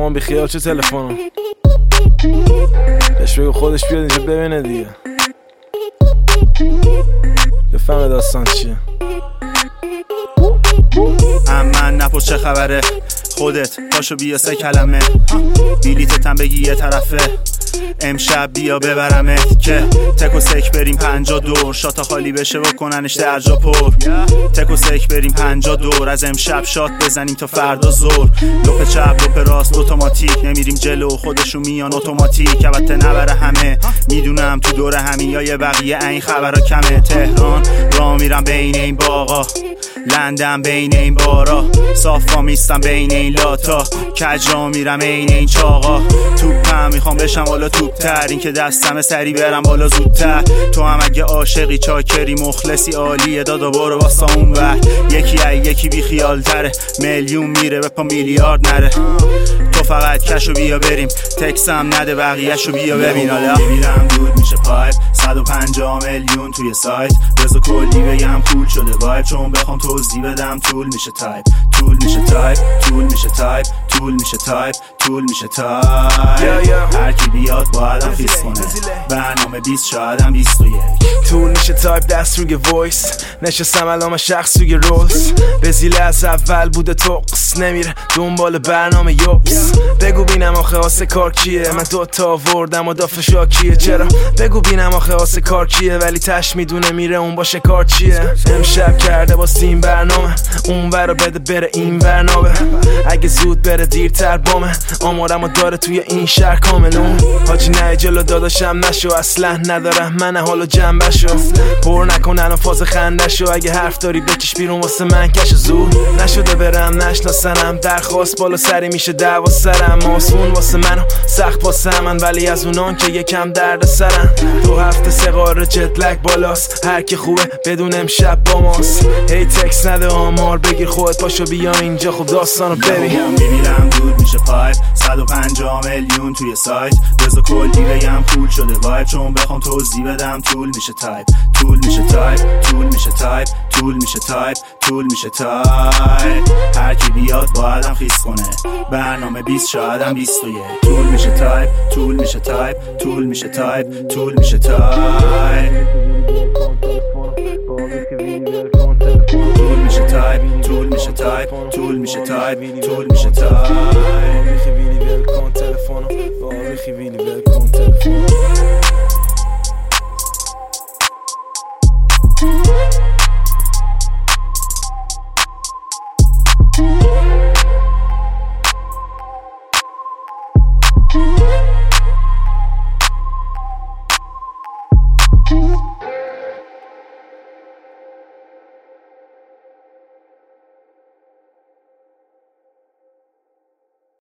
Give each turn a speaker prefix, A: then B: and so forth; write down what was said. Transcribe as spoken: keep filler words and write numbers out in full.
A: مامان بیخیال چه تلفنم بهش بگو خودش بیاد اینجا ببینه دیگه بفهمه داستان چیه.
B: من نپرس چه خبره خودت پاشو بیا سه کلمه بیلیتتم بگی یه طرفه امشب بیا ببرمت که تک و سک بریم پنجا دور شاتا خالی بشه و کننش درجا پر تک و سک بریم پنجا دور از امشب شات بزنیم تا فردا زور لپ چپ لپ راست اتوماتیک نمیریم جلو خودشون میان اتوماتیک البته نبره همه میدونم تو دور همین یا یه بقیه این خبرها کمه تهران را میرم بین این باغا لندن بین این بارا صافا میستم بین این لاتا کج را میرم این این چاقا توپم میخوام بشم بالا توپتر این که دستم سری برم بالا زودتر تو هم اگه عاشقی چاکری مخلصی عالیه دادا برو واسه اون ور یکی ای یکی بی خیال تره میلیون میره به پا میلیارد نره تو فقط کشو بیا بریم تکسم نده بقیهشو بیا ببین حالا میرم دود میشه پایپ صد و پنجاه میلیون توی سایت بزا کلی بگم کول شده وایب چون بخوام توضیح بدم طول میشه تایپ طول میشه تایپ طول میشه تایپ طول میشه تایپ طول میشه تایپ هر کی بیاد باید هم خیس کنه برنامه بیست شاید هم بیست و یک
A: طول میشه تایپ دست روی وایس نشستم علامه شخص روی رولز بزیله از اول بوده توقس نمیره دنبال برنامه یوبس بگو بینم آخه آسه کار کیه من دوتا آوردم و دافه شاکیه چرا بگو بینم آخه آسه کار کیه ولی تش میدونه میره اون باشه کار چیه امشب کرده با سیم برنامه اون ورا بده بره این برنامه اگه زود بره دیرتر بامه آمارمو داره توی این شهر کاملون حاجی نه جلو داداشم نشو اصلا ندارم من حالو جنبشو پر نکن الان فاز خندشو اگه حرف داری بکش بیرون واسه من کش زود نشده برم نشناسنم درخواست بالا سری میشه دعوا سرم آسمون واسه منو سخت واسه من ولی از اونان که یکم درد سرم دو هفته سه قاره جت لگ بالاست هر کی خوبه بدون امشب با ماست هی تکس نده آمار بگیر خودت پاشو بیا اینجا خب داستانو ببین
B: میبینم دود میشه پایپ صد و پنجاه میلیون توی سایت بزا کلی بگم کول شده وایب چون بخوام توضیح بدم طول میشه تایپ طول میشه تایپ طول میشه تایپ طول میشه تایپ طول میشه تایپ هر کی بیاد باید هم خیس کنه برنامه بیست شاید هم بیست و یک طول میشه تایپ طول میشه تایپ طول میشه تایپ طول میشه تایپ طول میشه تایپ طول میشه تایپ طول میشه تایپ طول میشه تایپ
A: خیلی ول کن تلفنو خیلی ول کن تلفنو